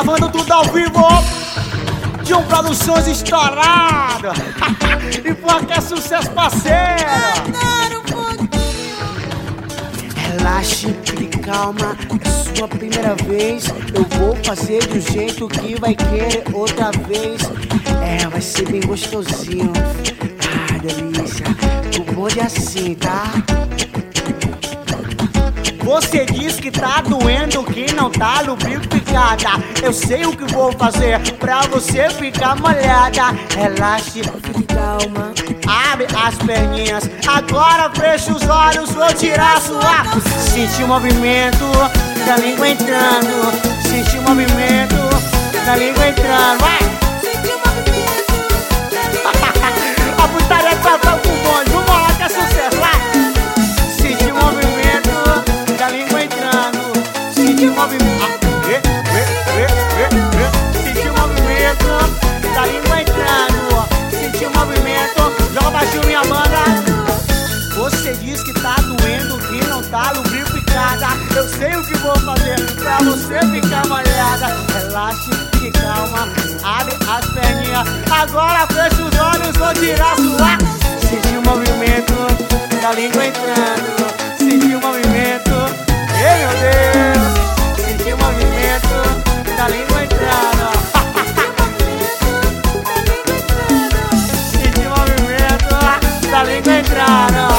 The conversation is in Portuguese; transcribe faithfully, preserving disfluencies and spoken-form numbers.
Gravando tudo ao vivo de um Produções estourado. E porque é sucesso, parceiro. Relaxe, fique calma, é sua primeira vez. Eu vou fazer de um jeito que vai querer outra vez. É, vai ser bem gostosinho. Ah, delícia. O bonde é assim, tá? Você diz que tá doendo, que não tá lubrificada. Eu sei o que vou fazer pra você ficar molhada. Relaxe, fique calma, abre as perninhas. Agora fecha os olhos, vou tirar sua. Sente o movimento da língua entrando. Sente o movimento da língua entrando. Vai! Sente o movimento da língua entrando. A putaria tá com o bonde, vamos lá que é sucesso, vai! Sente o movimento da língua entrando. Sente o movimento. Sente o movimento da língua entrando. Sente o movimento. Joga baixinho minha banda. Você diz que tá doendo, que não tá lubrificada. Eu sei o que vou fazer pra você ficar molhada. Relaxe, fique calma, abre as perninhas. Agora fecha os olhos, vou tirar sua. Sente o movimento da língua entrando. Sente o movimento. Ei, meu Deus. Sente o movimento da língua entrando. Sente o movimento da língua entrando.